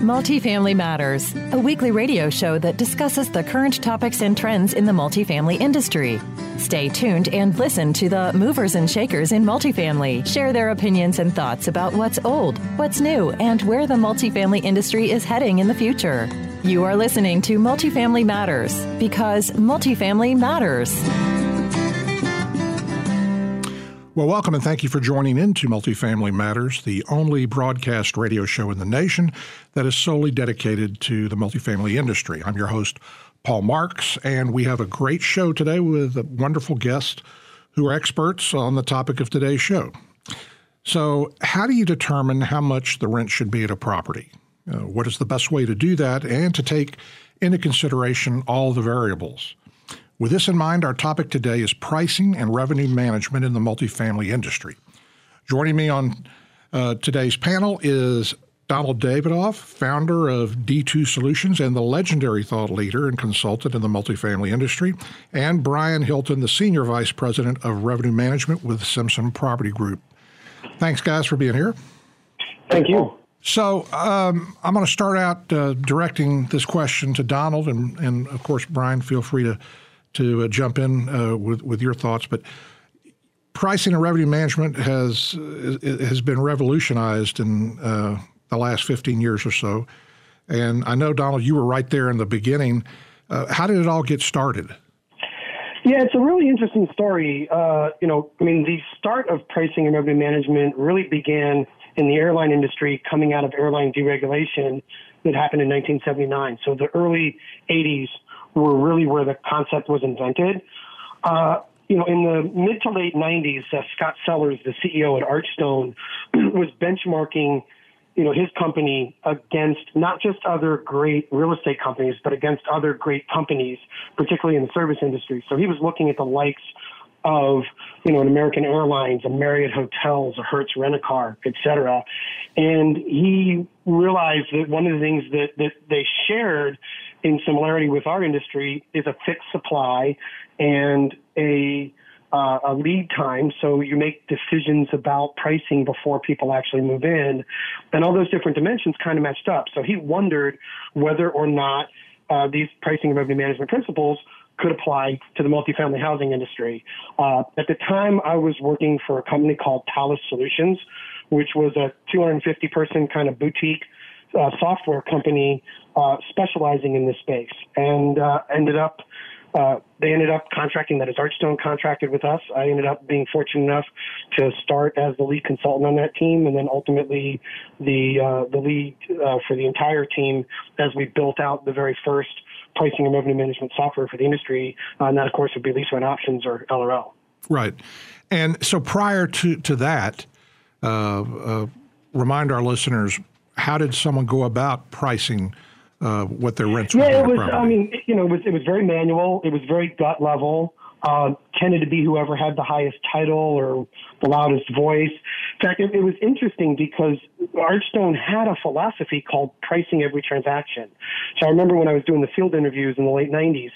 Multifamily Matters, a weekly radio show that discusses the current topics and trends in the multifamily industry. Stay tuned and listen to the movers and shakers in multifamily share their opinions and thoughts about what's old, what's new, and where the multifamily industry is heading in the future. You are listening to Multifamily Matters because multifamily matters. Well, welcome and thank you for joining into Multifamily Matters, the only broadcast radio show in the nation that is solely dedicated to the multifamily industry. I'm your host, Paul Marks, and we have a great show today with a wonderful guests who are experts on the topic of today's show. So how do you determine how much the rent should be at a property? What is the best way to do that and to take into consideration all the variables? With this in mind, our topic today is pricing and revenue management in the multifamily industry. Joining me on today's panel is Donald Davidoff, founder of D2 Solutions and the legendary thought leader and consultant in the multifamily industry, and Brian Hilton, the senior vice president of revenue management with Simpson Property Group. Thanks, guys, for being here. Thank you. So I'm going to start out directing this question to Donald, and of course, Brian, feel free to jump in with your thoughts. But pricing and revenue management has been revolutionized in the last 15 years or so. And I know, Donald, you were right there in the beginning. How did it all get started? Yeah, it's a really interesting story. The start of pricing and revenue management really began in the airline industry coming out of airline deregulation that happened in 1979. So the early 80s were really where the concept was invented. In the mid to late 90s, Scott Sellers, the CEO at Archstone, was benchmarking, his company against not just other great real estate companies, but against other great companies, particularly in the service industry. So he was looking at the likes of, an American Airlines, a Marriott Hotels, a Hertz Rent-A-Car, et cetera. And he realized that one of the things that they shared in similarity with our industry is a fixed supply and a lead time. So you make decisions about pricing before people actually move in, and all those different dimensions kind of matched up. So he wondered whether or not these pricing and revenue management principles could apply to the multifamily housing industry. At the time, I was working for a company called Talus Solutions, which was a 250-person kind of boutique software company specializing in this space, and they ended up contracting that as Archstone contracted with us. I ended up being fortunate enough to start as the lead consultant on that team, and then ultimately the lead for the entire team as we built out the very first pricing and revenue management software for the industry, and that, of course, would be Lease Rent Options, or LRO. Right. And so prior to that, remind our listeners, how did someone go about pricing what their rents were? Yeah, it was. It was very manual. It was very gut level. Tended to be whoever had the highest title or the loudest voice. In fact, it was interesting because Archstone had a philosophy called pricing every transaction. So I remember when I was doing the field interviews in the late 90s,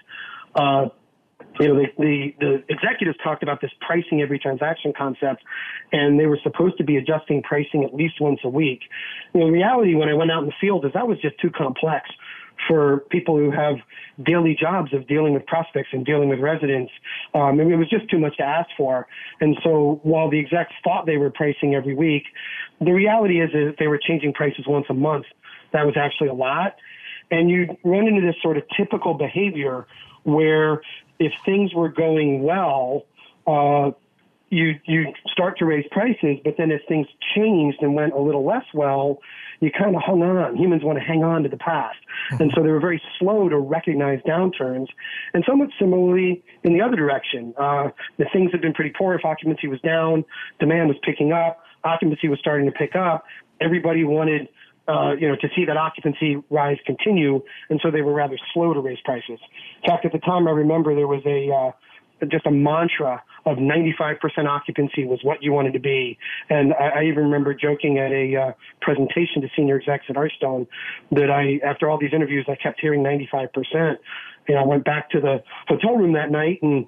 the executives talked about this pricing every transaction concept, and they were supposed to be adjusting pricing at least once a week. The reality when I went out in the field is that was just too complex for people who have daily jobs of dealing with prospects and dealing with residents. It was just too much to ask for. And so while the execs thought they were pricing every week, the reality is that they were changing prices once a month. That was actually a lot. And you run into this sort of typical behavior where if things were going well, you start to raise prices, but then as things changed and went a little less well, you kind of hung on. Humans want to hang on to the past. And so they were very slow to recognize downturns. And somewhat similarly in the other direction, the things had been pretty poor. If occupancy was down, demand was picking up, occupancy was starting to pick up. Everybody wanted to see that occupancy rise continue, and so they were rather slow to raise prices. In fact, at the time, I remember there was just a mantra of 95% occupancy was what you wanted to be. And I even remember joking at a presentation to senior execs at Archstone that after all these interviews, I kept hearing 95%. And I went back to the hotel room that night and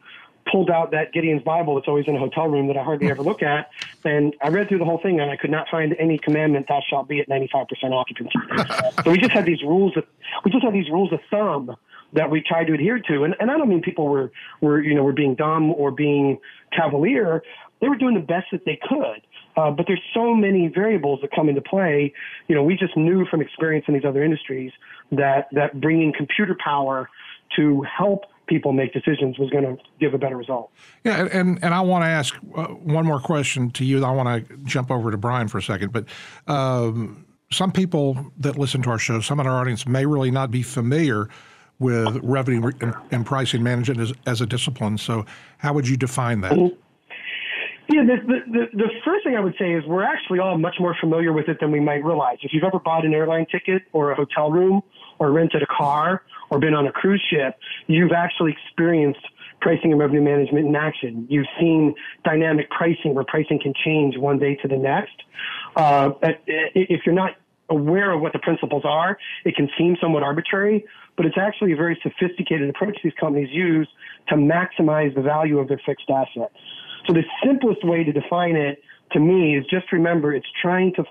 pulled out that Gideon's Bible that's always in a hotel room that I hardly ever look at, and I read through the whole thing, and I could not find any commandment, thou shalt be at 95% occupancy. So we just had these rules of thumb that we tried to adhere to, and I don't mean people were being dumb or being cavalier. They were doing the best that they could. But there's so many variables that come into play. We just knew from experience in these other industries that bringing computer power to help people make decisions was going to give a better result. Yeah, and I want to ask one more question to you. I want to jump over to Brian for a second, but some people that listen to our show, some of our audience may really not be familiar with revenue and pricing management as a discipline. So how would you define that? Mm-hmm. Yeah, the first thing I would say is we're actually all much more familiar with it than we might realize. If you've ever bought an airline ticket or a hotel room or rented a car or been on a cruise ship, you've actually experienced pricing and revenue management in action. You've seen dynamic pricing where pricing can change one day to the next. If you're not aware of what the principles are, it can seem somewhat arbitrary, but it's actually a very sophisticated approach these companies use to maximize the value of their fixed assets. So the simplest way to define it to me is just remember it's trying to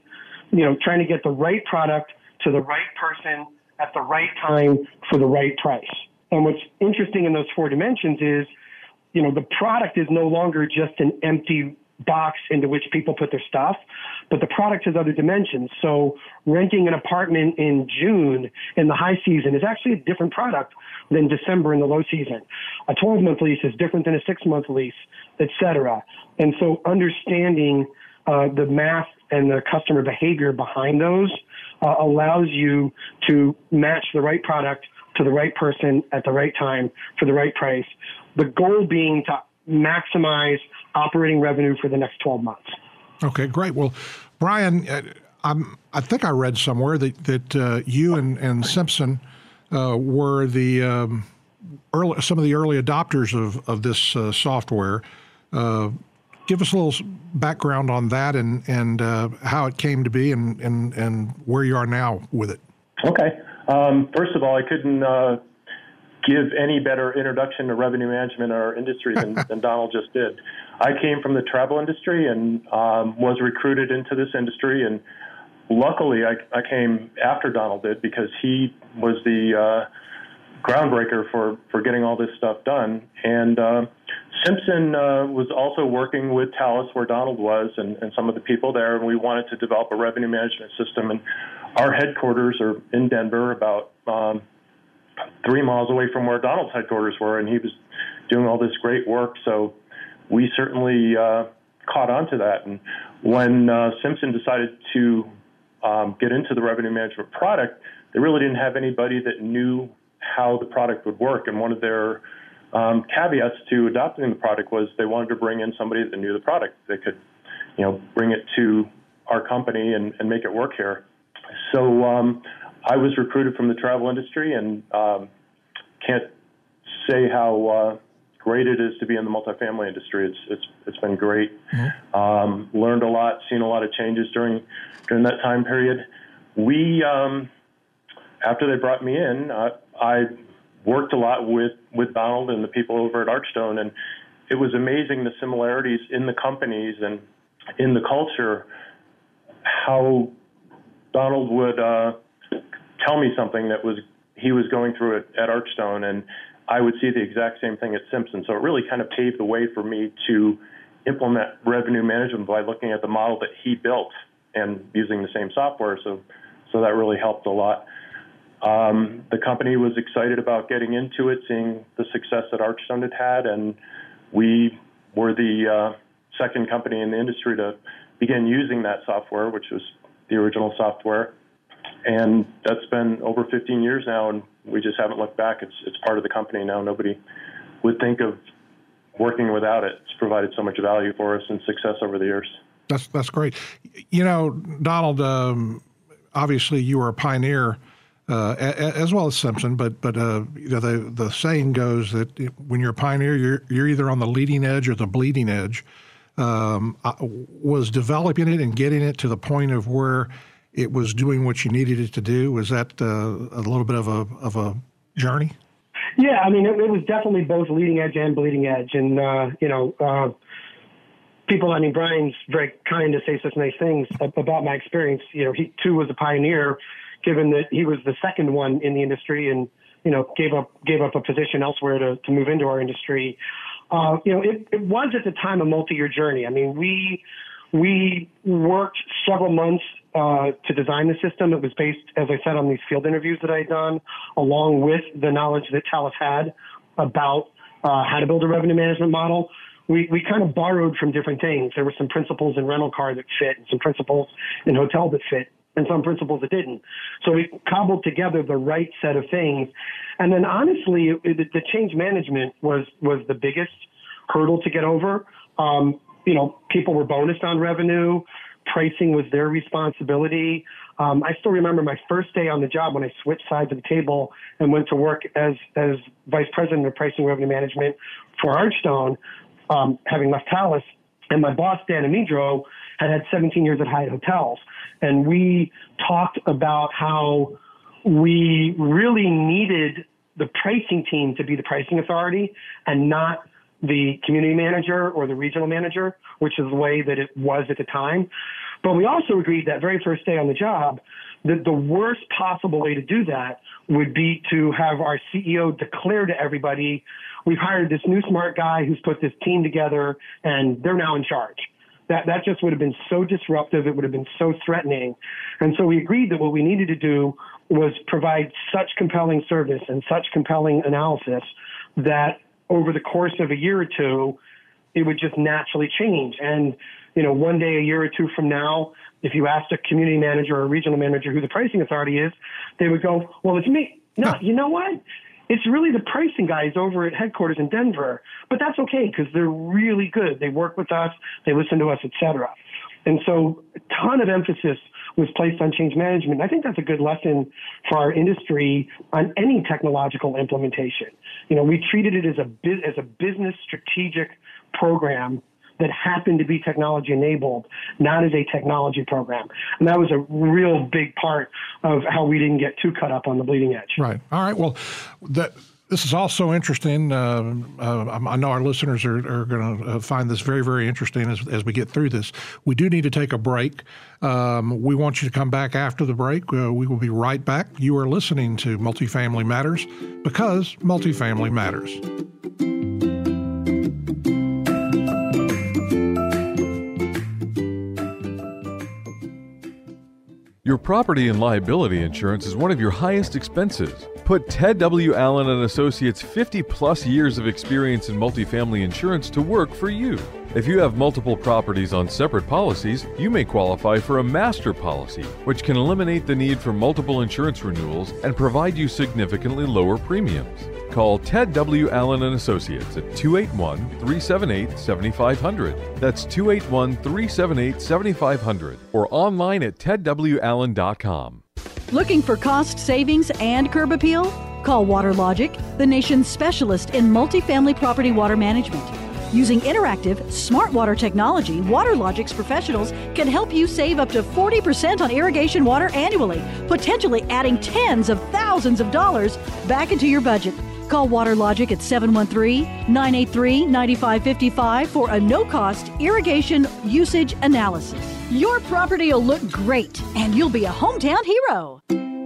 get the right product to the right person at the right time for the right price. And what's interesting in those four dimensions is, the product is no longer just an empty box into which people put their stuff, but the product has other dimensions. So renting an apartment in June in the high season is actually a different product than December in the low season. A 12-month lease is different than a 6-month lease, et cetera. And so understanding the math and the customer behavior behind those allows you to match the right product to the right person at the right time for the right price. The goal being to maximize operating revenue for the next 12 months. Okay, great. Well, Brian, I think I read somewhere that you and Simpson were some of the early adopters of this software. Give us a little background on that and how it came to be and where you are now with it. Okay. First of all, I couldn't give any better introduction to revenue management in our industry than Donald just did. I came from the travel industry and was recruited into this industry, and luckily I came after Donald did because he was the groundbreaker for getting all this stuff done. And Simpson was also working with Thales where Donald was and some of the people there, and we wanted to develop a revenue management system. And our headquarters are in Denver, about 3 miles away from where Donald's headquarters were, and he was doing all this great work. So we certainly caught on to that. And when Simpson decided to get into the revenue management product, they really didn't have anybody that knew how the product would work. And one of their caveats to adopting the product was they wanted to bring in somebody that knew the product. They could, bring it to our company and make it work here. So I was recruited from the travel industry and can't say how great it is to be in the multifamily industry. It's been great. Mm-hmm. Learned a lot, seen a lot of changes during that time period. We after they brought me in, I worked a lot with Donald and the people over at Archstone, and it was amazing the similarities in the companies and in the culture, how Donald would tell me something that he was going through at Archstone, and I would see the exact same thing at Simpson. So it really kind of paved the way for me to implement revenue management by looking at the model that he built and using the same software. So that really helped a lot. The company was excited about getting into it, seeing the success that Archstone had had, and we were the second company in the industry to begin using that software, which was the original software. And that's been over 15 years now, and we just haven't looked back. It's part of the company now. Nobody would think of working without it. It's provided so much value for us and success over the years. That's great. Donald, obviously you were a pioneer as well as Simpson, but the saying goes that when you're a pioneer, you're either on the leading edge or the bleeding edge. Was developing it and getting it to the point of where it was doing what you needed it to do, was that a little bit of a journey? Yeah, I mean, it was definitely both leading edge and bleeding edge. And, people, I mean, Brian's very kind to say such nice things about my experience. He too was a pioneer, given that he was the second one in the industry and, gave up a position elsewhere to move into our industry. It was at the time a multi-year journey. I mean, we worked several months to design the system. It was based, as I said, on these field interviews that I had done, along with the knowledge that Thales had about how to build a revenue management model. We kind of borrowed from different things. There were some principles in rental car that fit, and some principles in hotel that fit, and some principles that didn't. So we cobbled together the right set of things. And then honestly, the change management was the biggest hurdle to get over. People were bonused on revenue. Pricing was their responsibility. I still remember my first day on the job when I switched sides of the table and went to work as vice president of pricing revenue management for Archstone, having left Thales. And my boss, Dan Amidro, had 17 years at Hyatt Hotels. And we talked about how we really needed the pricing team to be the pricing authority and not the community manager or the regional manager, which is the way that it was at the time. But we also agreed that very first day on the job that the worst possible way to do that would be to have our CEO declare to everybody, we've hired this new smart guy who's put this team together and they're now in charge. That just would have been so disruptive. It would have been so threatening. And so we agreed that what we needed to do was provide such compelling service and such compelling analysis that over the course of a year or two, it would just naturally change. And, one day, a year or two from now, if you asked a community manager or a regional manager who the pricing authority is, they would go, well, it's me. No, you know what? It's really the pricing guys over at headquarters in Denver. But that's okay because they're really good. They work with us. They listen to us, et cetera. And so a ton of emphasis was placed on change management. I think that's a good lesson for our industry on any technological implementation. We treated it as a business strategic program that happened to be technology enabled, not as a technology program. And that was a real big part of how we didn't get too cut up on the bleeding edge. Right. All right. Well, this is also interesting. I know our listeners are going to find this very, very interesting as we get through this. We do need to take a break. We want you to come back after the break. We will be right back. You are listening to Multifamily Matters because multifamily matters. Your property and liability insurance is one of your highest expenses. Put Ted W. Allen and Associates' 50-plus years of experience in multifamily insurance to work for you. If you have multiple properties on separate policies, you may qualify for a master policy, which can eliminate the need for multiple insurance renewals and provide you significantly lower premiums. Call Ted W. Allen and Associates at 281-378-7500. That's 281-378-7500 or online at tedwallen.com. Looking for cost savings and curb appeal? Call WaterLogic, the nation's specialist in multifamily property water management. Using interactive, smart water technology, WaterLogic's professionals can help you save up to 40% on irrigation water annually, potentially adding tens of thousands of dollars back into your budget. Call WaterLogic at 713-983-9555 for a no-cost irrigation usage analysis. Your property will look great, and you'll be a hometown hero.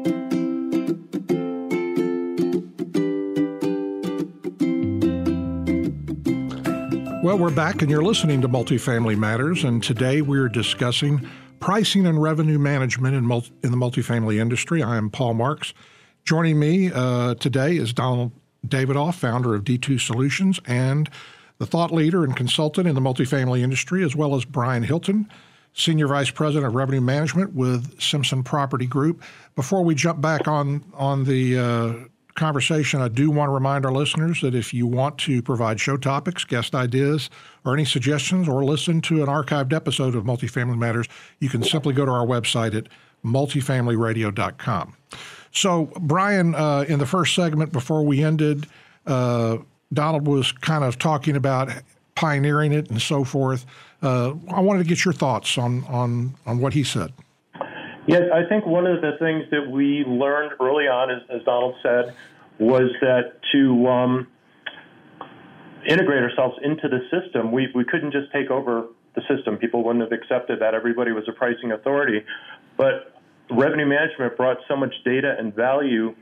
Well, we're back, and you're listening to Multifamily Matters, and today we're discussing pricing and revenue management in the multifamily industry. I am Paul Marks. Joining me today is Donald Davidoff, founder of D2 Solutions and the thought leader and consultant in the multifamily industry, as well as Brian Hilton, Senior Vice President of Revenue Management with Simpson Property Group. Before we jump back on the conversation, I do want to remind our listeners that if you want to provide show topics, guest ideas, or any suggestions, or listen to an archived episode of Multifamily Matters, you can simply go to our website at multifamilyradio.com. So, Brian, in the first segment before we ended, Donald was kind of talking about pioneering it and so forth. I wanted to get your thoughts on what he said. Yes, I think one of the things that we learned early on, as Donald said, was that to integrate ourselves into the system, we couldn't just take over the system. People wouldn't have accepted that everybody was a pricing authority. But revenue management brought so much data and value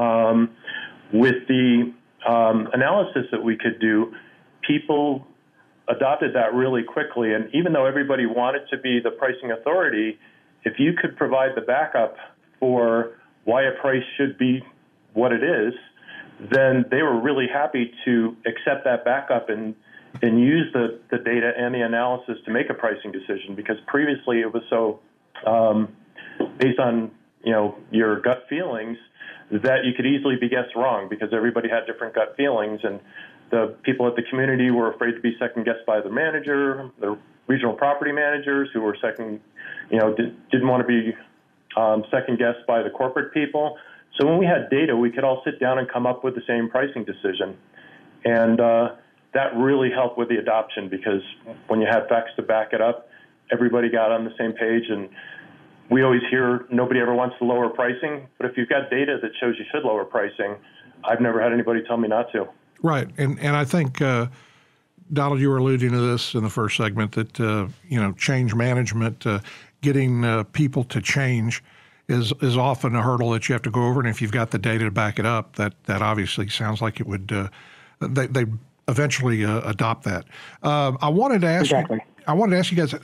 with the analysis that we could do. People adopted that really quickly. And even though everybody wanted to be the pricing authority, if you could provide the backup for why a price should be what it is, then they were really happy to accept that backup and use the data and the analysis to make a pricing decision, because previously it was so based on your gut feelings that you could easily be guessed wrong, because everybody had different gut feelings, and the people at the community were afraid to be second guessed by the manager, the regional property managers who were didn't want to be second guessed by the corporate people. So when we had data, we could all sit down and come up with the same pricing decision. And that really helped with the adoption, because when you had facts to back it up, everybody got on the same page. And we always hear nobody ever wants to lower pricing, but if you've got data that shows you should lower pricing, I've never had anybody tell me not to. Right. And I think, Donald, you were alluding to this in the first segment, that, change management, getting people to change is often a hurdle that you have to go over. And if you've got the data to back it up, that obviously sounds like it would, they eventually adopt that. I wanted to ask you guys,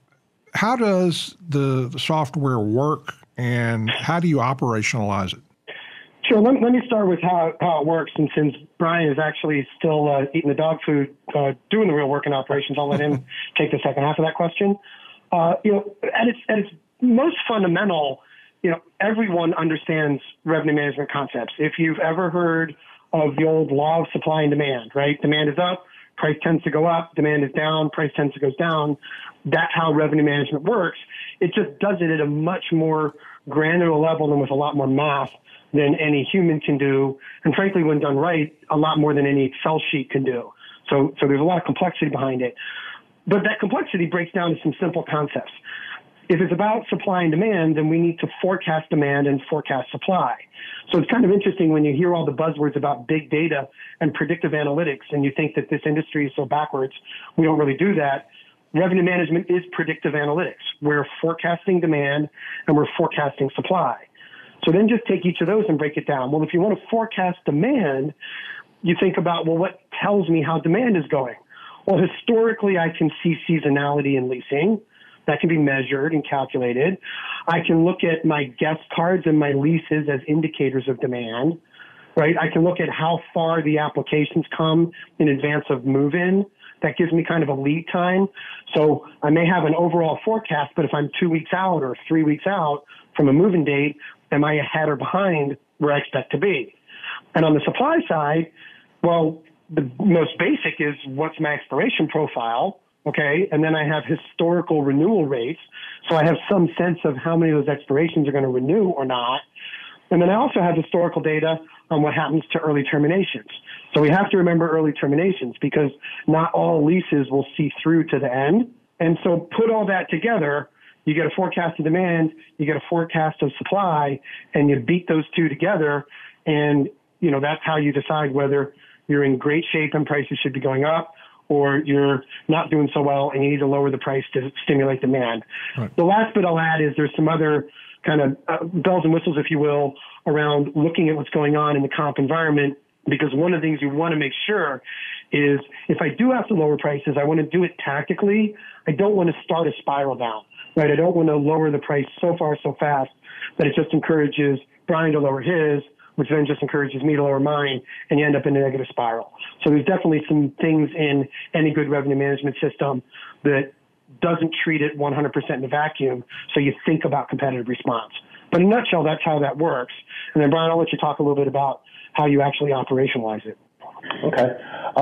how does the software work, and how do you operationalize it? Sure. Let me start with how it works. And since Brian is actually still eating the dog food, doing the real work in operations, I'll let him take the second half of that question. At its most fundamental, everyone understands revenue management concepts. If you've ever heard of the old law of supply and demand, right? Demand is up, price tends to go up. Demand is down, price tends to go down. That's how revenue management works. It just does it at a much more granular level and with a lot more math than any human can do. And frankly, when done right, a lot more than any Excel sheet can do. So there's a lot of complexity behind it. But that complexity breaks down to some simple concepts. If it's about supply and demand, then we need to forecast demand and forecast supply. So it's kind of interesting when you hear all the buzzwords about big data and predictive analytics, and you think that this industry is so backwards. We don't really do that. Revenue management is predictive analytics. We're forecasting demand and we're forecasting supply. So then just take each of those and break it down. Well, if you want to forecast demand, you think about, well, what tells me how demand is going? Well, historically, I can see seasonality in leasing. That can be measured and calculated. I can look at my guest cards and my leases as indicators of demand, right? I can look at how far the applications come in advance of move-in. That gives me kind of a lead time. So I may have an overall forecast, but if I'm 2 weeks out or 3 weeks out from a move-in date, am I ahead or behind where I expect to be? And on the supply side, well, the most basic is what's my expiration profile, okay? And then I have historical renewal rates. So I have some sense of how many of those expirations are going to renew or not. And then I also have historical data on what happens to early terminations. So we have to remember early terminations, because not all leases will see through to the end. And so put all that together, you get a forecast of demand, you get a forecast of supply, and you beat those two together. And, that's how you decide whether you're in great shape and prices should be going up, or you're not doing so well and you need to lower the price to stimulate demand. Right. The last bit I'll add is there's some other kind of bells and whistles, if you will, around looking at what's going on in the comp environment, because one of the things you want to make sure is if I do have to lower prices, I want to do it tactically. I don't want to start a spiral down, right? I don't want to lower the price so far so fast that it just encourages Brian to lower his, which then just encourages me to lower mine, and you end up in a negative spiral. So there's definitely some things in any good revenue management system that doesn't treat it 100% in a vacuum, so you think about competitive response. But in a nutshell, that's how that works. And then, Brian, I'll let you talk a little bit about how you actually operationalize it. Okay.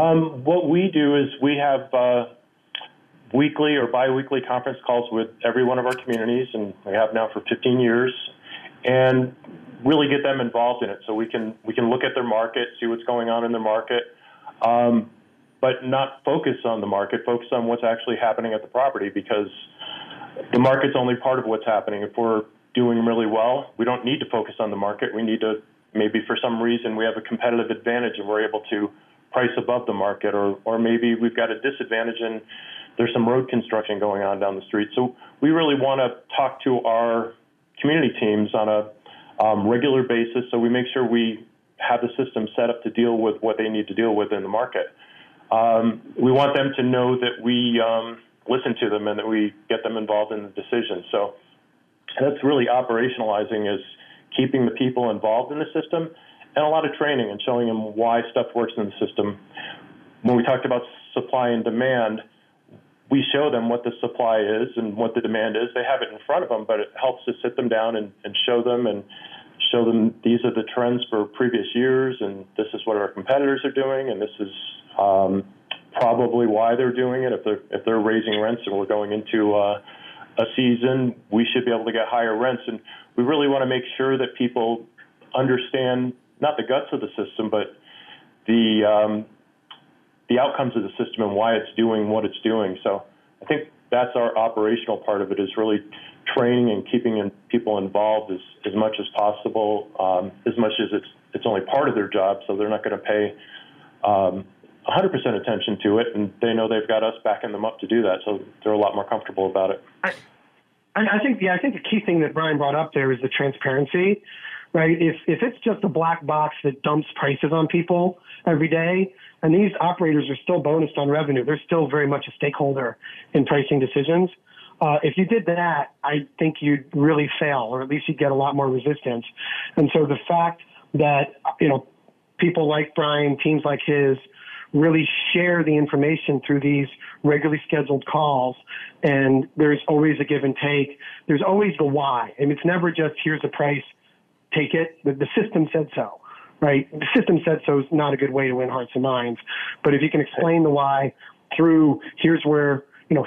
What we do is we have weekly or biweekly conference calls with every one of our communities, and we have now for 15 years, and really get them involved in it so we can look at their market, see what's going on in their market, but not focus on the market, focus on what's actually happening at the property, because the market's only part of what's happening. If we're doing really well, we don't need to focus on the market. We need to maybe for some reason we have a competitive advantage and we're able to price above the market, or maybe we've got a disadvantage and there's some road construction going on down the street. So we really want to talk to our community teams on a regular basis, so we make sure we have the system set up to deal with what they need to deal with in the market. We want them to know that we listen to them and that we get them involved in the decision. So that's really operationalizing, is keeping the people involved in the system, and a lot of training and showing them why stuff works in the system. When we talked about supply and demand, we show them what the supply is and what the demand is. They have it in front of them, but it helps to sit them down and show them these are the trends for previous years, and this is what our competitors are doing, and this is probably why they're doing it. If they're raising rents and we're going into a season, we should be able to get higher rents. And we really want to make sure that people understand not the guts of the system, but the outcomes of the system and why it's doing what it's doing. So I think that's our operational part of it, is really training and keeping people involved as much as possible, as much as it's only part of their job, so they're not going to pay 100% attention to it, and they know they've got us backing them up to do that, so they're a lot more comfortable about it. I think the key thing that Brian brought up there is the transparency, right? If it's just a black box that dumps prices on people every day, and these operators are still bonused on revenue, they're still very much a stakeholder in pricing decisions. If you did that, I think you'd really fail, or at least you'd get a lot more resistance. And so the fact that, people like Brian, teams like his, really share the information through these regularly scheduled calls, and there's always a give and take. There's always the why. And it's never just, here's a price, take it. The system said so, right? The system said so is not a good way to win hearts and minds. But if you can explain the why through, here's where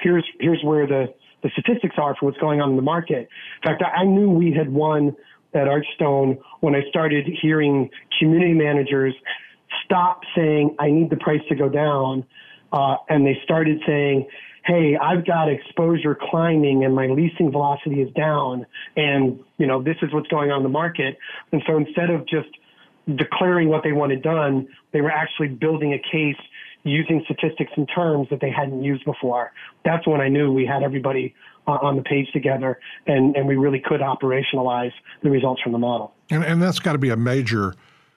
the statistics are for what's going on in the market. In fact, I knew we had won at Archstone when I started hearing community managers stop saying, I need the price to go down, and they started saying, hey, I've got exposure climbing and my leasing velocity is down, and this is what's going on in the market. And so instead of just declaring what they wanted done, they were actually building a case using statistics and terms that they hadn't used before. That's when I knew we had everybody on the page together, and we really could operationalize the results from the model. And that's got to be a major,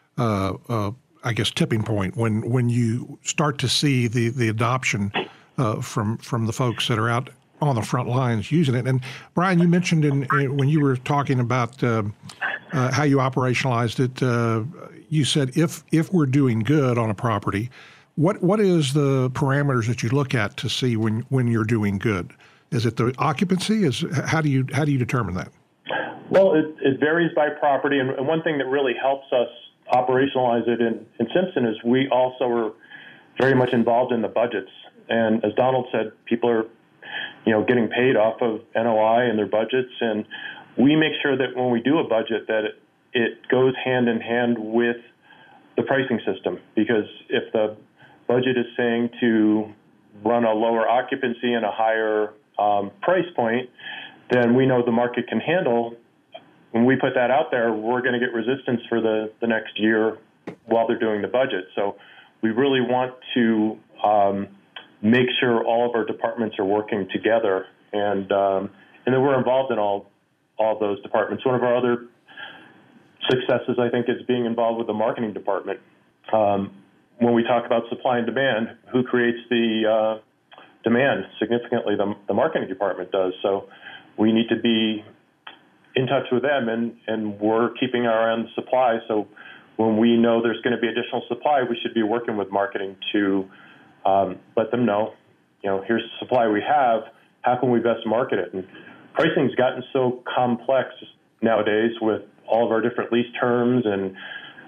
tipping point when you start to see the adoption from the folks that are out on the front lines using it. And Brian, you mentioned when you were talking about how you operationalized it, you said if we're doing good on a property, what is the parameters that you look at to see when you're doing good? Is it the occupancy? How do you determine that? Well, it varies by property, and one thing that really helps us operationalize it in Simpson is we also are very much involved in the budgets. And as Donald said, people are getting paid off of NOI and their budgets, and we make sure that when we do a budget that it goes hand in hand with the pricing system, because if the budget is saying to run a lower occupancy and a higher price point, then we know the market can handle. When we put that out there, we're going to get resistance for the next year while they're doing the budget. So we really want to make sure all of our departments are working together, and that we're involved in all of those departments. One of our other successes, I think, is being involved with the marketing department. When we talk about supply and demand, who creates the demand? Significantly, the marketing department does. So we need to be in touch with them, and we're keeping our eye on the supply. So when we know there's going to be additional supply, we should be working with marketing to let them know, here's the supply we have. How can we best market it? And pricing's gotten so complex nowadays with all of our different lease terms and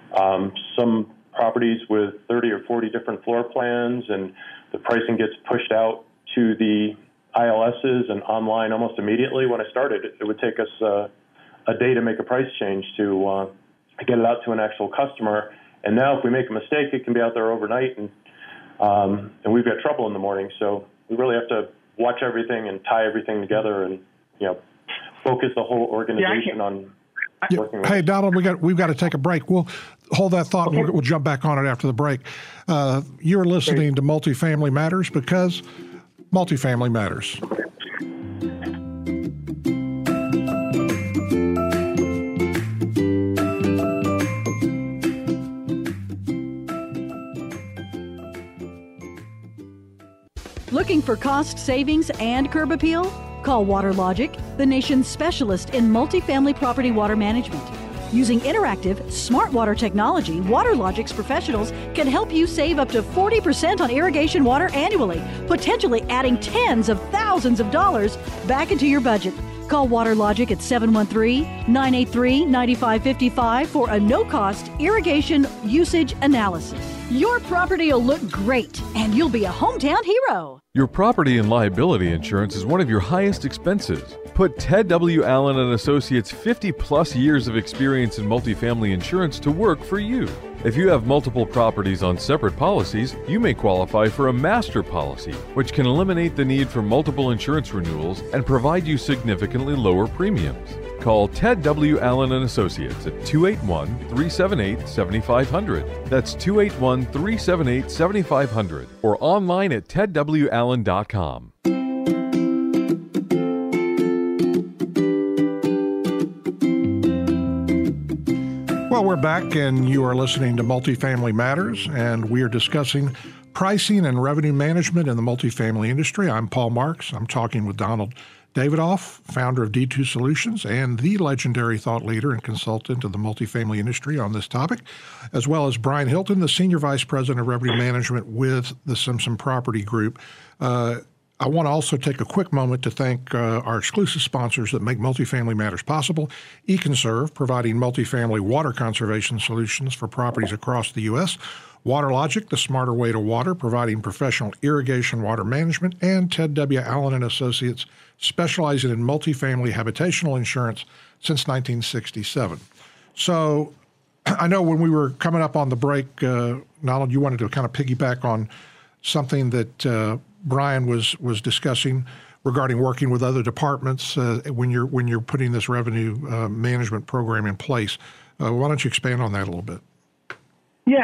some properties with 30 or 40 different floor plans, and the pricing gets pushed out to the ILSs and online almost immediately. When I started, it would take us a day to make a price change to get it out to an actual customer. And now if we make a mistake, it can be out there overnight, and we've got trouble in the morning. So we really have to watch everything and tie everything together and, focus the whole organization on working with. Hey, Donald, we've got to take a break. We'll hold that thought. Okay. We'll jump back on it after the break. You're listening to Multifamily Matters because multifamily matters. Looking for cost savings and curb appeal? Call WaterLogic, the nation's specialist in multifamily property water management. Using interactive, smart water technology, WaterLogic's professionals can help you save up to 40% on irrigation water annually, potentially adding tens of thousands of dollars back into your budget. Call WaterLogic at 713-983-9555 for a no-cost irrigation usage analysis. Your property will look great, and you'll be a hometown hero. Your property and liability insurance is one of your highest expenses. Put Ted W. Allen and Associates' 50-plus years of experience in multifamily insurance to work for you. If you have multiple properties on separate policies, you may qualify for a master policy, which can eliminate the need for multiple insurance renewals and provide you significantly lower premiums. Call Ted W. Allen and Associates at 281-378-7500. That's 281-378-7500 or online at tedwallen.com. Well, we're back, and you are listening to Multifamily Matters, and we are discussing pricing and revenue management in the multifamily industry. I'm Paul Marks. I'm talking with Donald Davidoff, founder of D2 Solutions and the legendary thought leader and consultant of the multifamily industry on this topic, as well as Brian Hilton, the Senior Vice President of Revenue Management with the Simpson Property Group. I want to also take a quick moment to thank our exclusive sponsors that make Multifamily Matters possible. EconServe, providing multifamily water conservation solutions for properties across the U.S., WaterLogic, the smarter way to water, providing professional irrigation water management, and Ted W. Allen & Associates, specializing in multifamily habitational insurance since 1967. So I know when we were coming up on the break, Donald, you wanted to kind of piggyback on something that Brian was discussing regarding working with other departments when you're putting this revenue management program in place. Why don't you expand on that a little bit? Yeah,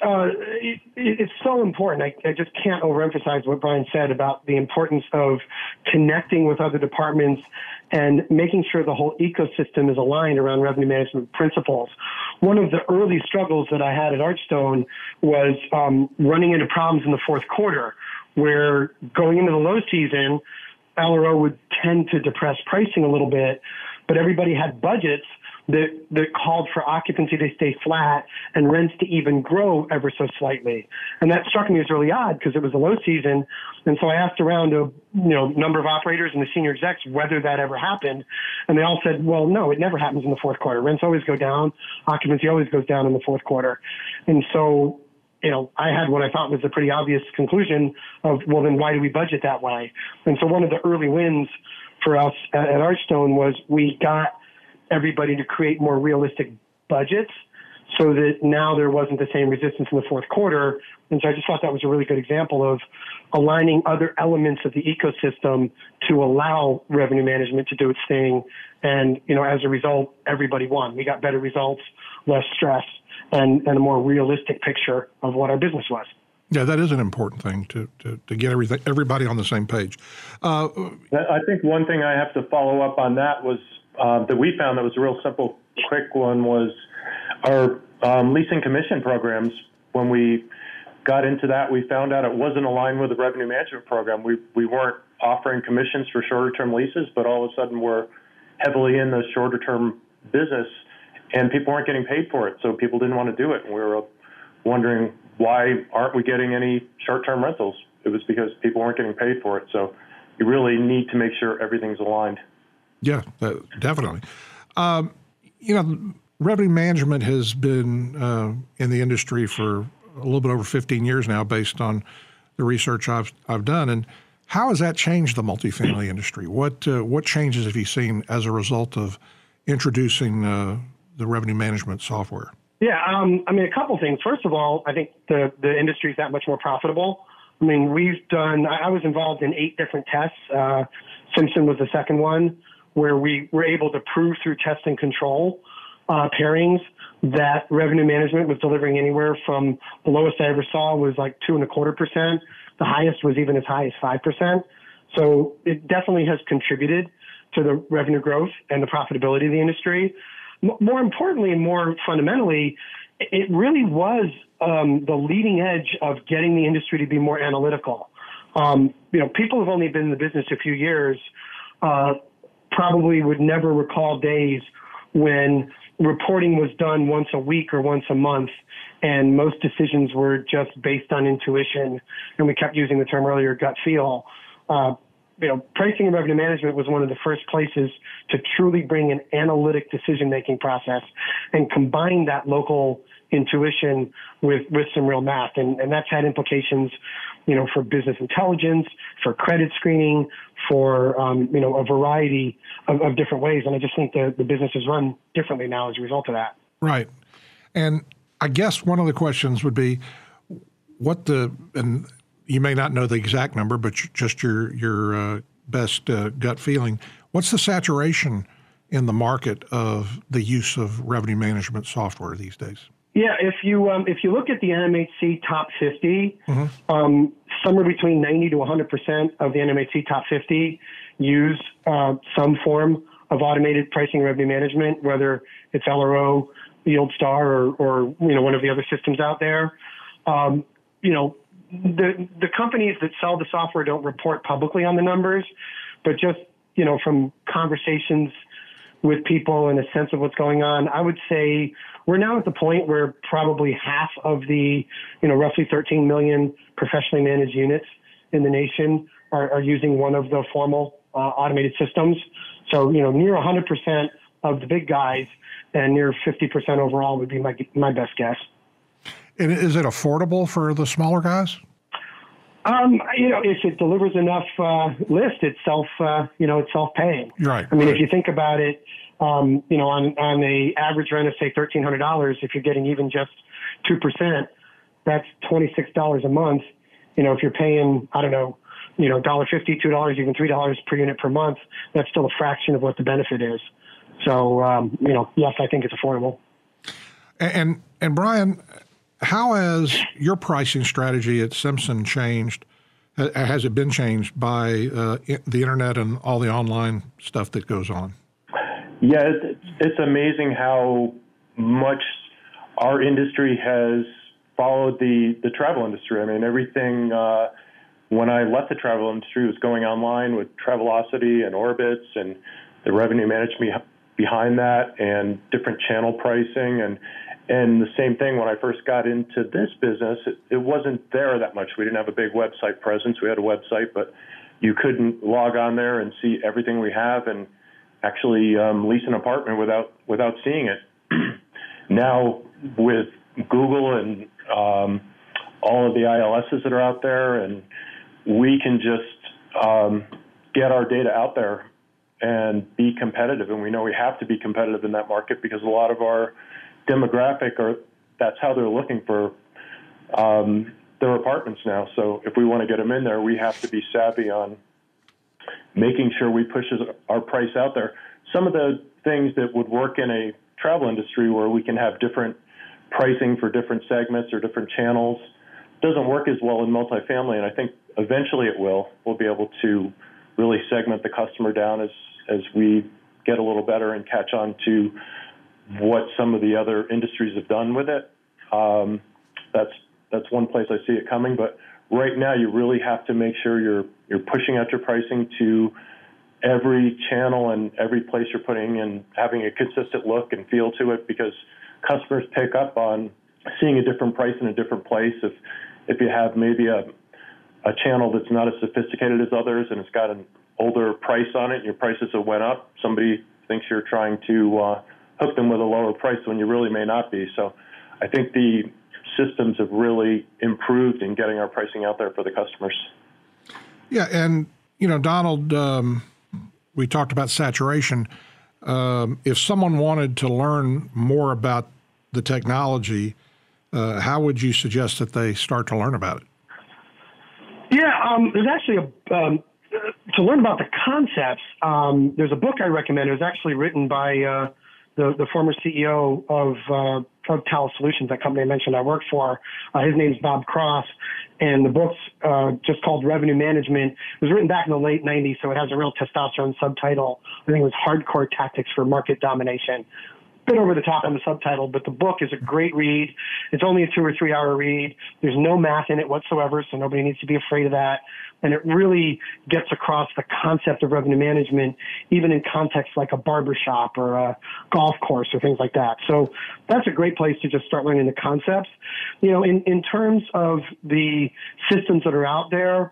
it's so important. I just can't overemphasize what Brian said about the importance of connecting with other departments and making sure the whole ecosystem is aligned around revenue management principles. One of the early struggles that I had at Archstone was running into problems in the fourth quarter, where going into the low season, LRO would tend to depress pricing a little bit, but everybody had budgets that called for occupancy to stay flat and rents to even grow ever so slightly. And that struck me as really odd because it was a low season. And so I asked around a number of operators and the senior execs whether that ever happened. And they all said, well, no, it never happens in the fourth quarter. Rents always go down. Occupancy always goes down in the fourth quarter. And so, I had what I thought was a pretty obvious conclusion of, well, then why do we budget that way? And so one of the early wins for us at Archstone was we got everybody to create more realistic budgets so that now there wasn't the same resistance in the fourth quarter. And so I just thought that was a really good example of aligning other elements of the ecosystem to allow revenue management to do its thing. And, as a result, everybody won. We got better results, less stress, and a more realistic picture of what our business was. Yeah, that is an important thing to get everybody on the same page. I think one thing I have to follow up on that was that we found that was a real simple, quick one was our leasing commission programs. When we got into that, we found out it wasn't aligned with the revenue management program. We weren't offering commissions for shorter-term leases, but all of a sudden we're heavily in the shorter-term business, and people weren't getting paid for it, so people didn't want to do it. And we were wondering, why aren't we getting any short-term rentals? It was because people weren't getting paid for it. So you really need to make sure everything's aligned. Yeah, definitely. Revenue management has been in the industry for a little bit over 15 years now, based on the research I've done. And how has that changed the multifamily industry? What changes have you seen as a result of introducing the revenue management software? Yeah, a couple things. First of all, I think the industry is that much more profitable. I was involved in 8 different tests. Simpson was the second one, where we were able to prove through test and control pairings that revenue management was delivering anywhere from the lowest I ever saw was like 2.25%. The highest was even as high as 5%. So it definitely has contributed to the revenue growth and the profitability of the industry. More importantly and more fundamentally, it really was the leading edge of getting the industry to be more analytical. People who've only been in the business a few years probably would never recall days when reporting was done once a week or once a month, and most decisions were just based on intuition, and we kept using the term earlier, gut feel. Pricing and revenue management was one of the first places to truly bring an analytic decision-making process and combine that local intuition with some real math. And that's had implications, for business intelligence, for credit screening, for, a variety of different ways. And I just think the business is run differently now as a result of that. Right. And I guess one of the questions would be and you may not know the exact number, but just your best gut feeling. What's the saturation in the market of the use of revenue management software these days? Yeah, if you look at the NMHC top 50, somewhere between 90 to 100% of the NMHC top 50 use some form of automated pricing and revenue management, whether it's LRO, YieldStar, or one of the other systems out there. The companies that sell the software don't report publicly on the numbers, but just, from conversations with people and a sense of what's going on, I would say we're now at the point where probably half of the, roughly 13 million professionally managed units in the nation are using one of the formal automated systems. So, near 100% of the big guys and near 50% overall would be my best guess. And is it affordable for the smaller guys? If it delivers enough lift, it's self-paying. Right. I mean, if you think about it, on the average rent of say $1,300, if you're getting even just 2%, that's $26 a month. If you're paying, I don't know, $1.50, $2, even $3 per unit per month, that's still a fraction of what the benefit is. So, yes, I think it's affordable. And Brian, how has your pricing strategy at Simpson changed? Has it been changed by the internet and all the online stuff that goes on? Yeah, it's amazing how much our industry has followed the travel industry. I mean, everything, when I left the travel industry, was going online with Travelocity and Orbitz and the revenue management behind that and different channel pricing. And the same thing when I first got into this business, it wasn't there that much. We didn't have a big website presence. We had a website, but you couldn't log on there and see everything we have and actually lease an apartment without seeing it. Now with Google and all of the ILSs that are out there, and we can just get our data out there and be competitive. And we know we have to be competitive in that market because a lot of our demographic, that's how they're looking for their apartments now. So if we want to get them in there, we have to be savvy on making sure we push our price out there. Some of the things that would work in a travel industry where we can have different pricing for different segments or different channels doesn't work as well in multifamily, and I think eventually it will. We'll be able to really segment the customer down as we get a little better and catch on to what some of the other industries have done with it. That's one place I see it coming, but right now you really have to make sure you're pushing out your pricing to every channel and every place you're putting and having a consistent look and feel to it, because customers pick up on seeing a different price in a different place. If you have maybe a channel that's not as sophisticated as others and it's got an older price on it and your prices have went up, somebody thinks you're trying to hook them with a lower price when you really may not be. So I think the systems have really improved in getting our pricing out there for the customers. Yeah, and, Donald, we talked about saturation. If someone wanted to learn more about the technology, how would you suggest that they start to learn about it? Yeah, there's actually to learn about the concepts, there's a book I recommend. It was actually written by the former CEO of Talos Solutions, that company I mentioned I work for. His name's Bob Cross, and the book's just called Revenue Management. It was written back in the late 90s, so it has a real testosterone subtitle. I think it was Hardcore Tactics for Market Domination. Bit over the top on the subtitle, but the book is a great read. It's only a 2 or 3 hour read. There's no math in it whatsoever, so nobody needs to be afraid of that. And it really gets across the concept of revenue management, even in contexts like a barbershop or a golf course or things like that. So that's a great place to just start learning the concepts. You know, in terms of the systems that are out there,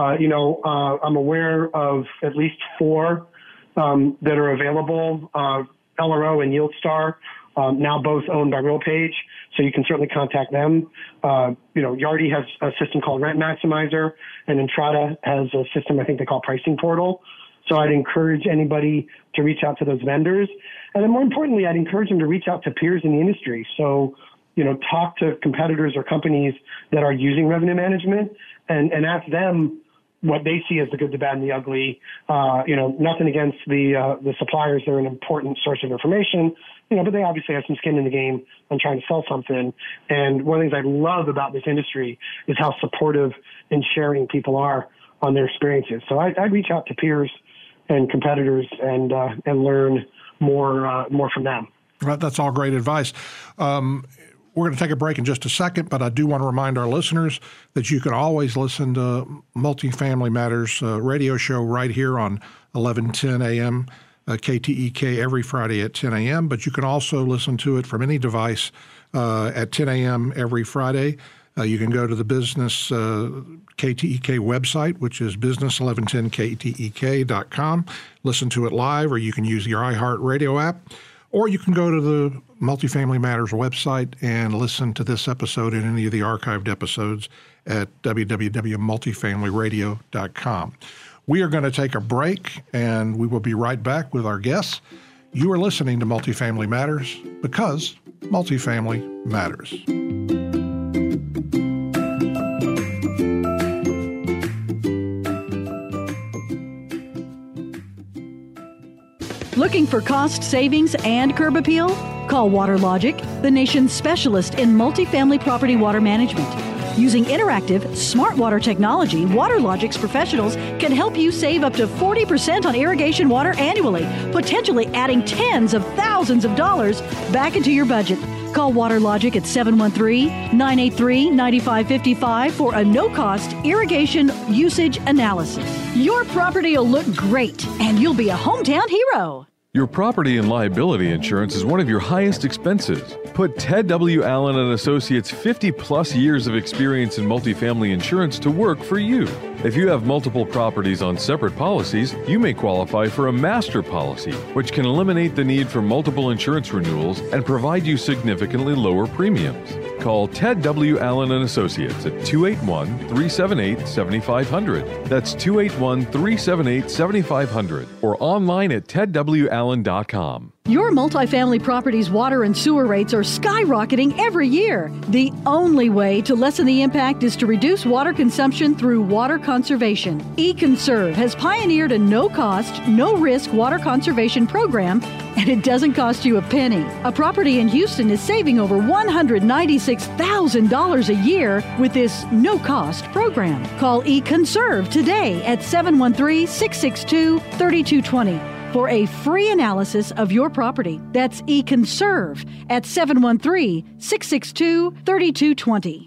I'm aware of at least 4 that are available. LRO and YieldStar, now both owned by RealPage, so you can certainly contact them. Yardi has a system called Rent Maximizer, and Entrata has a system I think they call Pricing Portal. So I'd encourage anybody to reach out to those vendors. And then more importantly, I'd encourage them to reach out to peers in the industry. So, talk to competitors or companies that are using revenue management and ask them what they see as the good, the bad, and the ugly. Nothing against the suppliers. They're an important source of information, but they obviously have some skin in the game on trying to sell something. And one of the things I love about this industry is how supportive and sharing people are on their experiences. So I'd reach out to peers and competitors and learn more from them. Right, that's all great advice. We're going to take a break in just a second, but I do want to remind our listeners that you can always listen to Multifamily Matters radio show right here on 1110 a.m. KTEK every Friday at 10 a.m., but you can also listen to it from any device at 10 a.m. every Friday. You can go to the Business KTEK website, which is business1110ktek.com, listen to it live, or you can use your iHeartRadio app. Or you can go to the Multifamily Matters website and listen to this episode and any of the archived episodes at www.multifamilyradio.com. We are going to take a break, and we will be right back with our guests. You are listening to Multifamily Matters because multifamily matters. Looking for cost savings and curb appeal? Call WaterLogic, the nation's specialist in multifamily property water management. Using interactive, smart water technology, WaterLogic's professionals can help you save up to 40% on irrigation water annually, potentially adding tens of thousands of dollars back into your budget. Call WaterLogic at 713-983-9555 for a no-cost irrigation usage analysis. Your property will look great, and you'll be a hometown hero. Your property and liability insurance is one of your highest expenses. Put Ted W. Allen & Associates' 50-plus years of experience in multifamily insurance to work for you. If you have multiple properties on separate policies, you may qualify for a master policy, which can eliminate the need for multiple insurance renewals and provide you significantly lower premiums. Call Ted W. Allen & Associates at 281-378-7500. That's 281-378-7500 or online at tedwallen.com. Your multifamily property's water and sewer rates are skyrocketing every year. The only way to lessen the impact is to reduce water consumption through water conservation. eConserve has pioneered a no-cost, no-risk water conservation program, and it doesn't cost you a penny. A property in Houston is saving over $196,000 a year with this no-cost program. Call eConserve today at 713-662-3220. for a free analysis of your property. That's eConserve at 713-662-3220.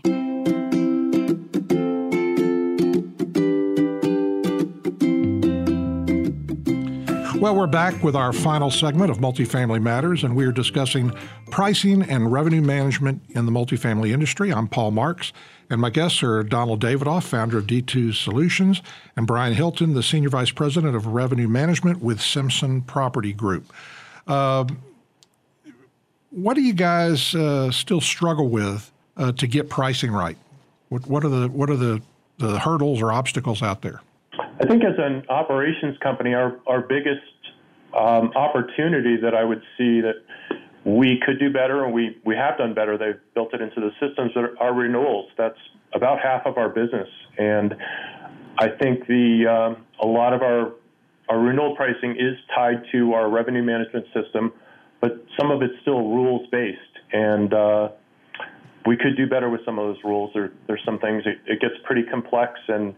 Well, we're back with our final segment of Multifamily Matters, and we are discussing pricing and revenue management in the multifamily industry. I'm Paul Marks, and my guests are Donald Davidoff, founder of D2 Solutions, and Brian Hilton, the Senior Vice President of Revenue Management with Simpson Property Group. What do you guys still struggle with to get pricing right? What are the hurdles or obstacles out there? I think as an operations company, our biggest opportunity that I would see that we could do better, and we have done better, they've built it into the systems, that are renewals. That's about half of our business. And I think a lot of our renewal pricing is tied to our revenue management system, but some of it's still rules-based, and we could do better with some of those rules. There's some things, it gets pretty complex, and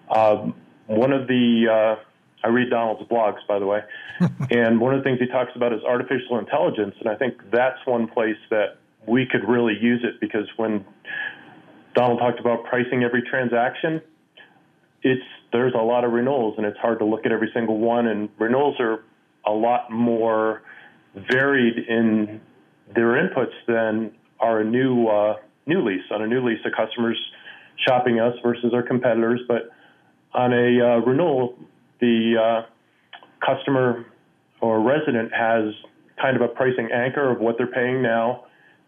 one of the, I read Donald's blogs, by the way, and one of the things he talks about is artificial intelligence, and I think that's one place that we could really use it, because when Donald talked about pricing every transaction, there's a lot of renewals, and it's hard to look at every single one, and renewals are a lot more varied in their inputs than are a new lease. On a new lease, the customer's shopping us versus our competitors, but on a renewal, the customer or resident has kind of a pricing anchor of what they're paying now.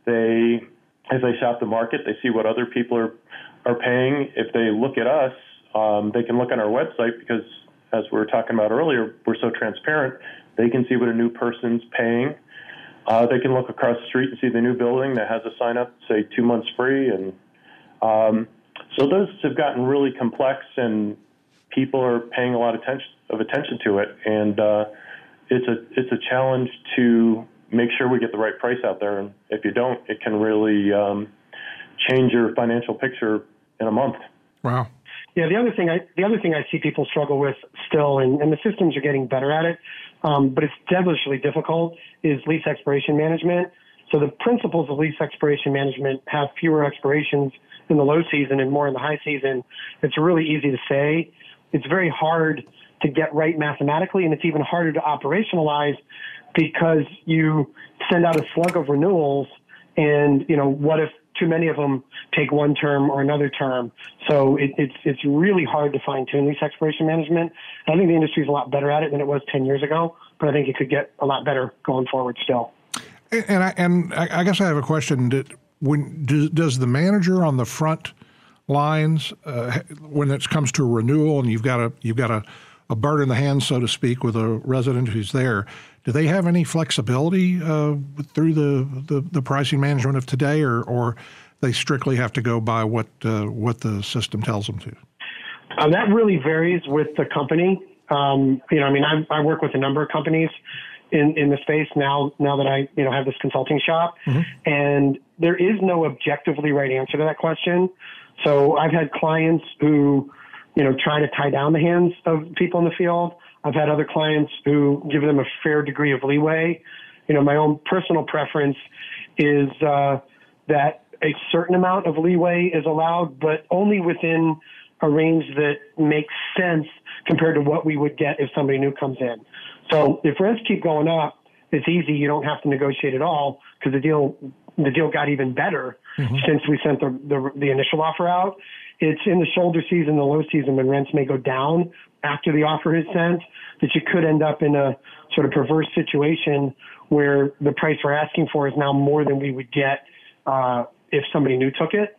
As they shop the market, they see what other people are paying. If they look at us, they can look on our website, because as we were talking about earlier, we're so transparent. They can see what a new person's paying. They can look across the street and see the new building that has a sign up, say 2 months free. And so those have gotten really complex, and people are paying a lot of attention to it. And it's a challenge to make sure we get the right price out there. And if you don't, it can really change your financial picture in a month. Wow. Yeah, the other thing I see people struggle with still, and the systems are getting better at it, but it's devilishly difficult, is lease expiration management. So the principles of lease expiration management have fewer expirations in the low season and more in the high season. It's really easy to say. It's very hard to get right mathematically, and it's even harder to operationalize, because you send out a slug of renewals, and what if too many of them take one term or another term? So it's really hard to fine-tune lease expiration management. I think the industry is a lot better at it than it was 10 years ago, but I think it could get a lot better going forward still. And I guess I have a question. Does the manager on the front lines, when it comes to a renewal and you've got a bird in the hand, so to speak, with a resident who's there, do they have any flexibility through the pricing management of today, or they strictly have to go by what the system tells them to? That really varies with the company. I work with a number of companies in the space now that I have this consulting shop, mm-hmm. and there is no objectively right answer to that question. So I've had clients who try to tie down the hands of people in the field. I've had other clients who give them a fair degree of leeway. My own personal preference is that a certain amount of leeway is allowed, but only within a range that makes sense compared to what we would get if somebody new comes in. So if rents keep going up, it's easy. You don't have to negotiate at all, because the deal got even better mm-hmm. since we sent the initial offer out. It's in the shoulder season, the low season, when rents may go down after the offer is sent, that you could end up in a sort of perverse situation where the price we're asking for is now more than we would get if somebody new took it.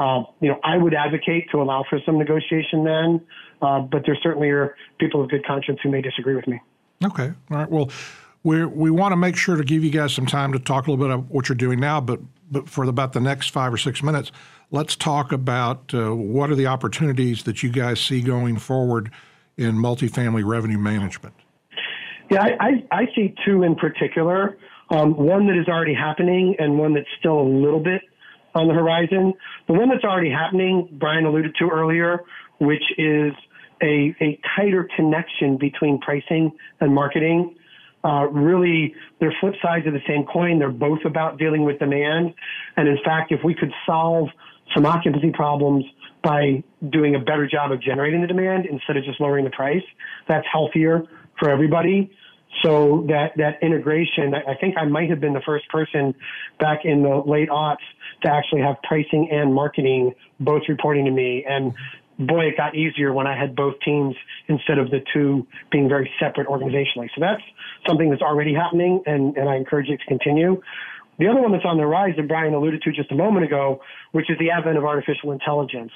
I would advocate to allow for some negotiation then, but there certainly are people of good conscience who may disagree with me. Okay. All right. Well, we want to make sure to give you guys some time to talk a little bit about what you're doing now, but for about the next 5 or 6 minutes, let's talk about what are the opportunities that you guys see going forward in multifamily revenue management. Yeah, I see two in particular, one that is already happening and one that's still a little bit on the horizon. The one that's already happening, Brian alluded to earlier, which is a tighter connection between pricing and marketing. Really, they're flip sides of the same coin. They're both about dealing with demand. And in fact, if we could solve some occupancy problems by doing a better job of generating the demand instead of just lowering the price, that's healthier for everybody. So that integration, I think I might have been the first person back in the late aughts to actually have pricing and marketing both reporting to me. And boy, it got easier when I had both teams instead of the two being very separate organizationally. So that's something that's already happening, and I encourage it to continue. The other one that's on the rise that Brian alluded to just a moment ago, which is the advent of artificial intelligence.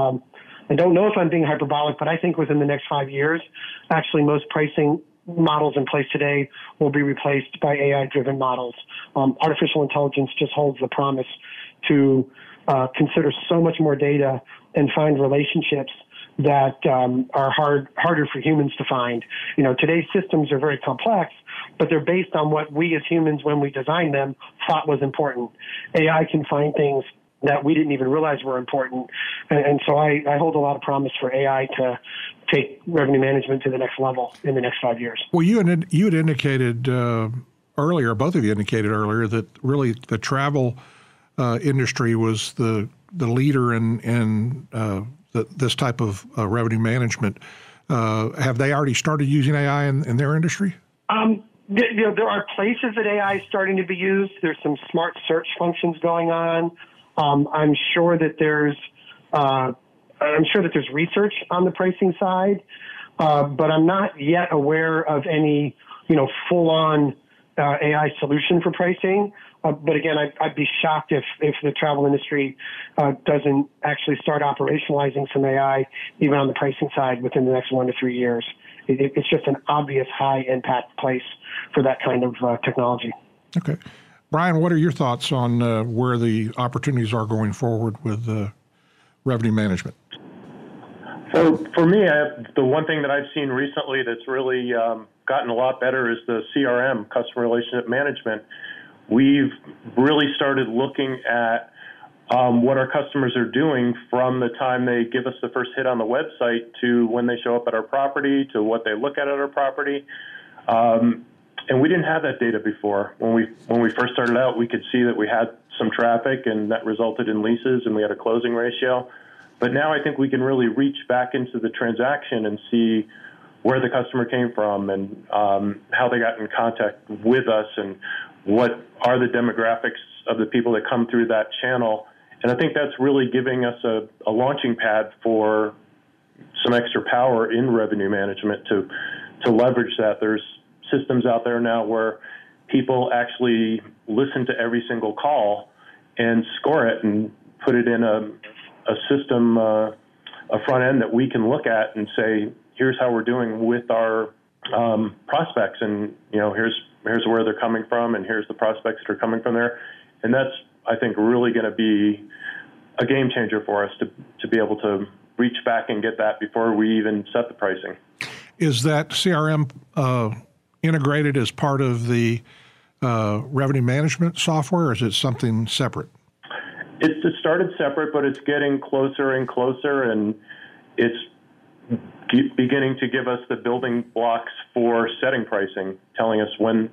I don't know if I'm being hyperbolic, but I think within the next 5 years, actually most pricing models in place today will be replaced by AI-driven models. Artificial intelligence just holds the promise to consider so much more data and find relationships that are harder for humans to find. Today's systems are very complex, but they're based on what we as humans, when we designed them, thought was important. AI can find things that we didn't even realize were important. And so I hold a lot of promise for AI to take revenue management to the next level in the next 5 years. Well, you had indicated earlier, both of you indicated earlier, that really the travel industry was the leader in this type of revenue management. Have they already started using AI in their industry? There are places that AI is starting to be used. There's some smart search functions going on. I'm sure that there's research on the pricing side, but I'm not yet aware of any full-on AI solution for pricing. But again, I'd be shocked if the travel industry doesn't actually start operationalizing some AI even on the pricing side within the next 1 to 3 years. It's just an obvious high-impact place for that kind of technology. Okay. Brian, what are your thoughts on where the opportunities are going forward with revenue management? So for me, the one thing that I've seen recently that's really gotten a lot better is the CRM, customer relationship management. We've really started looking at what our customers are doing from the time they give us the first hit on the website to when they show up at our property to what they look at our property. And we didn't have that data before. When we first started out, we could see that we had some traffic, and that resulted in leases, and we had a closing ratio. But now I think we can really reach back into the transaction and see where the customer came from and how they got in contact with us and what are the demographics of the people that come through that channel. And I think that's really giving us a launching pad for some extra power in revenue management to leverage that. There's systems out there now where people actually listen to every single call and score it and put it in a system, a front end that we can look at and say, here's how we're doing with our prospects, and here's where they're coming from, and here's the prospects that are coming from there. And that's, I think, really going to be a game changer for us to be able to reach back and get that before we even set the pricing. Is that CRM integrated as part of the revenue management software, or is it something separate? It started separate, but it's getting closer and closer, and it's beginning to give us the building blocks for setting pricing, telling us when,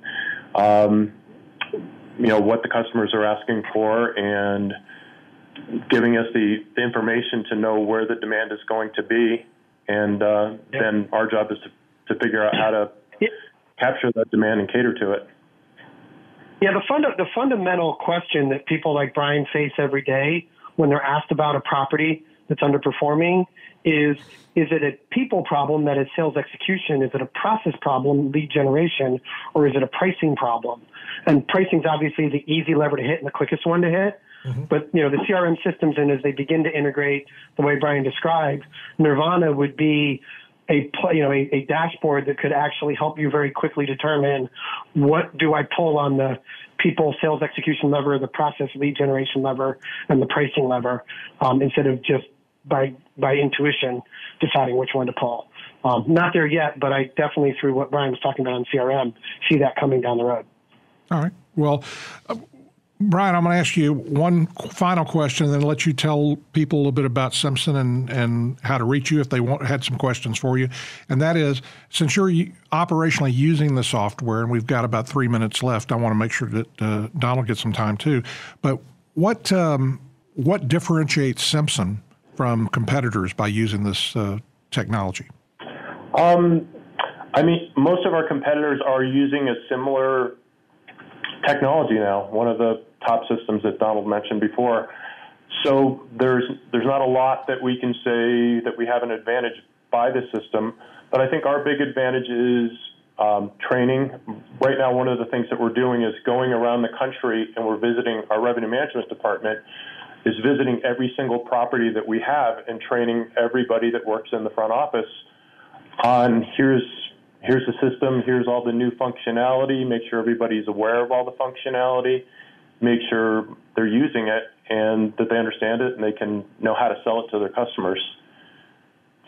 what the customers are asking for, and giving us the information to know where the demand is going to be. And then our job is to figure out how to capture that demand and cater to it. Yeah, the fundamental question that people like Brian face every day when they're asked about a property that's underperforming is it a people problem that is sales execution? Is it a process problem, lead generation, or is it a pricing problem? And pricing is obviously the easy lever to hit and the quickest one to hit. Mm-hmm. But, the CRM systems, and as they begin to integrate the way Brian described, Nirvana would be a dashboard that could actually help you very quickly determine what do I pull on the people sales execution lever, the process lead generation lever, and the pricing lever, instead of just by intuition deciding which one to pull. Not there yet, but I definitely, through what Brian was talking about on CRM, see that coming down the road. All right. Well, Brian, I'm going to ask you one final question and then let you tell people a little bit about Simpson and how to reach you if they had some questions for you. And that is, since you're operationally using the software, and we've got about 3 minutes left, I want to make sure that Donald gets some time too. But what differentiates Simpson from competitors by using this technology? Most of our competitors are using a similar technology now, one of the top systems that Donald mentioned before. So there's not a lot that we can say that we have an advantage by the system, but I think our big advantage is training. Right now, one of the things that we're doing is going around the country, and we're visiting our revenue management department, is visiting every single property that we have and training everybody that works in the front office on here's the system, here's all the new functionality, make sure everybody's aware of all the functionality, make sure they're using it and that they understand it and they can know how to sell it to their customers.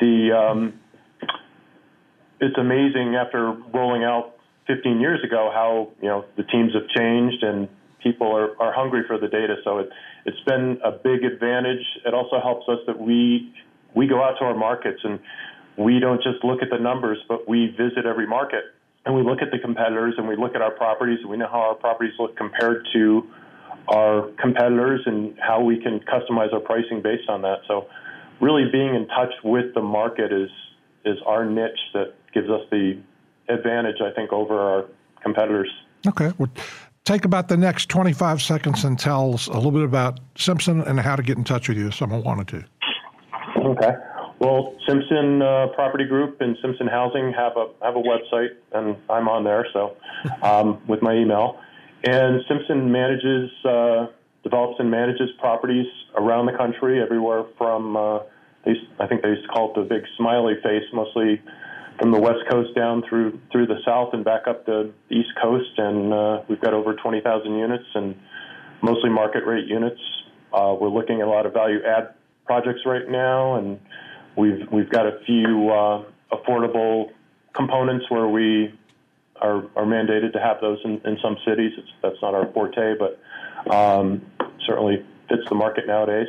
it's amazing after rolling out 15 years ago how the teams have changed and people are hungry for the data. So it's been a big advantage. It also helps us that we go out to our markets and we don't just look at the numbers, but we visit every market and we look at the competitors and we look at our properties and we know how our properties look compared to our competitors and how we can customize our pricing based on that. So really being in touch with the market is our niche that gives us the advantage, I think, over our competitors. Okay. Well, take about the next 25 seconds and tell us a little bit about Simpson and how to get in touch with you if someone wanted to. Okay. Well, Simpson Property Group and Simpson Housing have a website, and I'm on there, so with my email. And Simpson develops and manages properties around the country, everywhere from I think they used to call it the big smiley face, mostly from the West Coast down through the South and back up the East Coast. And we've got over 20,000 units and mostly market rate units. We're looking at a lot of value add projects right now, and we've got a few affordable components where we are mandated to have those in some cities. That's not our forte, but certainly fits the market nowadays.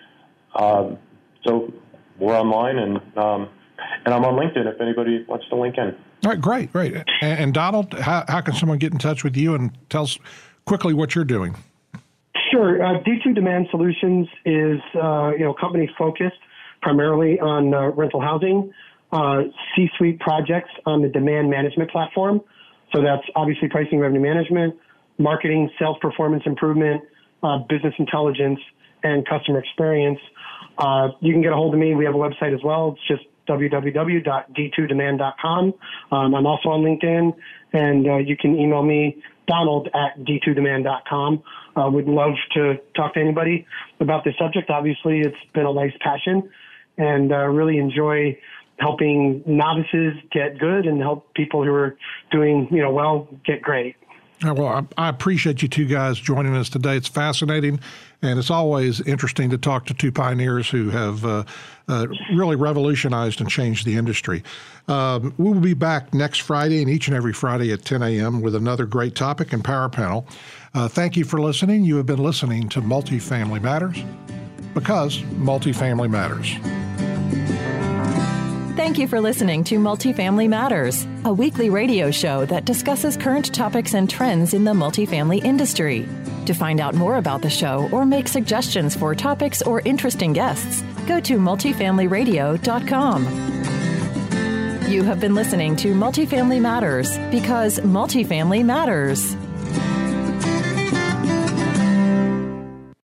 So we're online, and I'm on LinkedIn if anybody wants to link in. All right, great. And Donald, how can someone get in touch with you and tell us quickly what you're doing? Sure. D2 Demand Solutions is company focused primarily on rental housing, C-suite projects on the demand management platform. So that's obviously pricing, revenue management, marketing, sales performance improvement, business intelligence, and customer experience. You can get a hold of me. We have a website as well. It's just www.d2demand.com. I'm also on LinkedIn, and you can email me, donald@d2demand.com. Would love to talk to anybody about this subject. Obviously, it's been a life's passion, and really enjoy helping novices get good and help people who are doing well get great. Well, I appreciate you two guys joining us today. It's fascinating, and it's always interesting to talk to two pioneers who have really revolutionized and changed the industry. We will be back next Friday and each and every Friday at 10 a.m. with another great topic and Power Panel. Thank you for listening. You have been listening to Multifamily Matters, because multifamily matters. Thank you for listening to Multifamily Matters, a weekly radio show that discusses current topics and trends in the multifamily industry. To find out more about the show or make suggestions for topics or interesting guests, go to multifamilyradio.com. You have been listening to Multifamily Matters, because multifamily matters.